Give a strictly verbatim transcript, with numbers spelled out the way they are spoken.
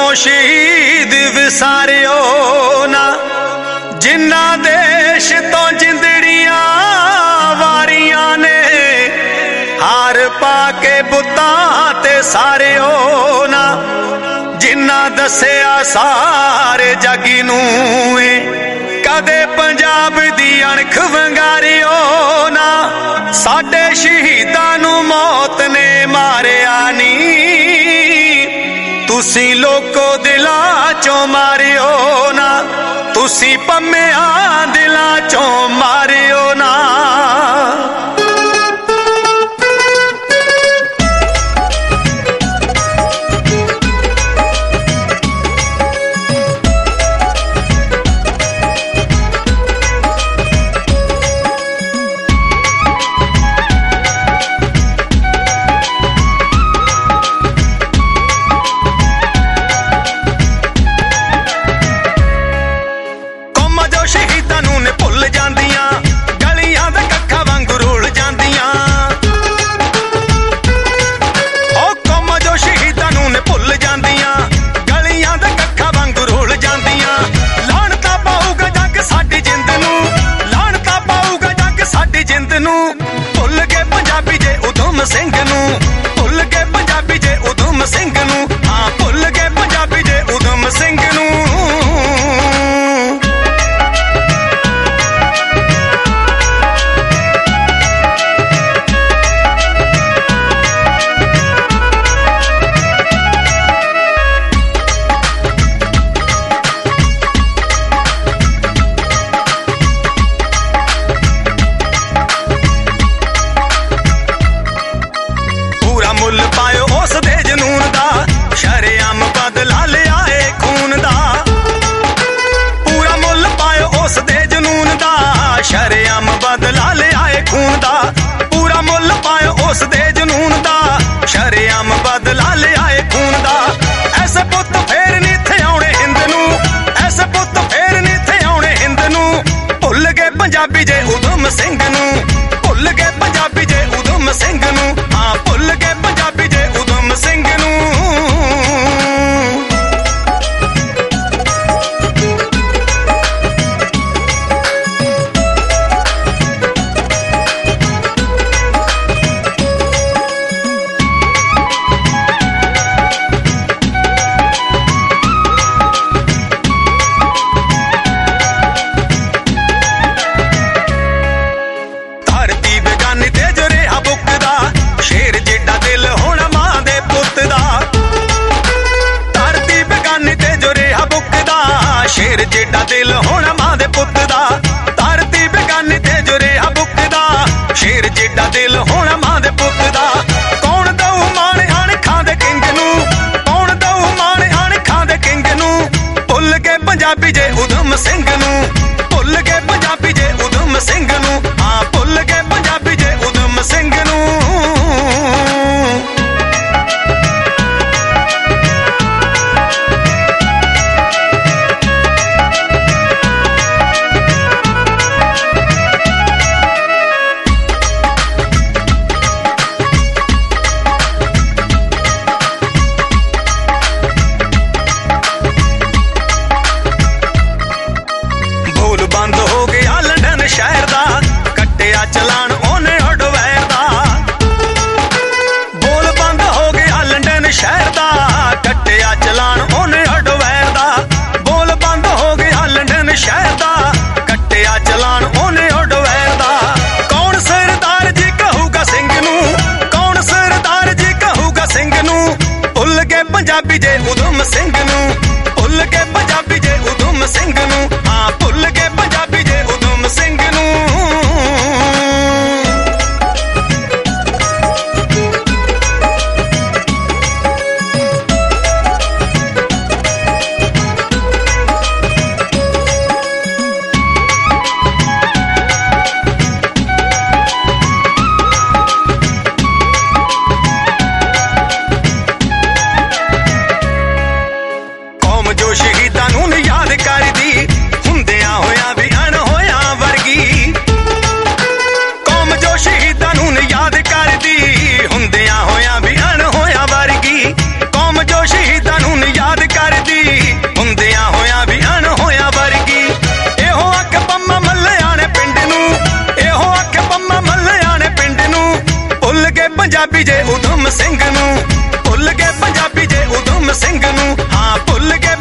शहीद विसारियो ना, जिन्ना देश तो जिंदड़ियां वारियां ने हार पाके बुतां ते सारियो ना, जिन्ना दसिया सारे जगी नूं कदे पंजाब दी अणख वंगारियो ना, साडे शहीदां नूं मौत ने मारिया नी, तुसी लोको दिलां चों मारियो ना, तुसी पम्मिया दिलां चों मारियो ना। भुल गए पंजाबी जे उधम सिंह नूं, भुल गए पंजाबी जे उधम सिंह नूं, हाँ भुल गए पंजाबी जे उधम सिंह नूं। मुल पायो उस दे जनून दा, शरेआम बदला लिया ए खून दा, पूरा मुल पायो उस दे जनून दा, शरेआम बदला लिया ए खून दा, पूरा मुल पायो उस दे जनून दा, शरेआम बदला लिया ए खून दा। ऐसे पुत फेर नी थे आउणे हिंद नूं, ऐसे पुत फेर नी थे आउणे हिंद नूं, भुल गए पंजाबी जे उधम सिंह नूं, भुल गए पंजाबी जे उधम सिंह नूं, हाँ भुल गए पंजाबी जे उधम सिंह नूं। धरती बेगानी ते जो रेहा बुकदा, शेर जिड्डा दिल होना मां दे पुत दा, धरती बेगानी ते जो रेहा बुकदा, शेर जिड्डा दिल होना मां दे पुत दा, धरती बेगानी ते जो रेहा बुकदा, शेर जिड्डा दिल होना मां दे पुत दा। कौन दऊ माण अणखां दे किंग नूं, कौन दऊ माण अणखां दे किंग नूं, भुल गए पंजाबी जे उधम सिंह नूं, भुल गए पंजाबी जे उधम सिंह नूं, हाँ भुल गए पंजाबी जे उधम सिंह नूं। भूल बंद हो गया लंदन शहर दा, पंजाबी जे उधम सिंह नूं, भुल गए पंजाबी जे उधम सिंह नूं, हाँ भुल गए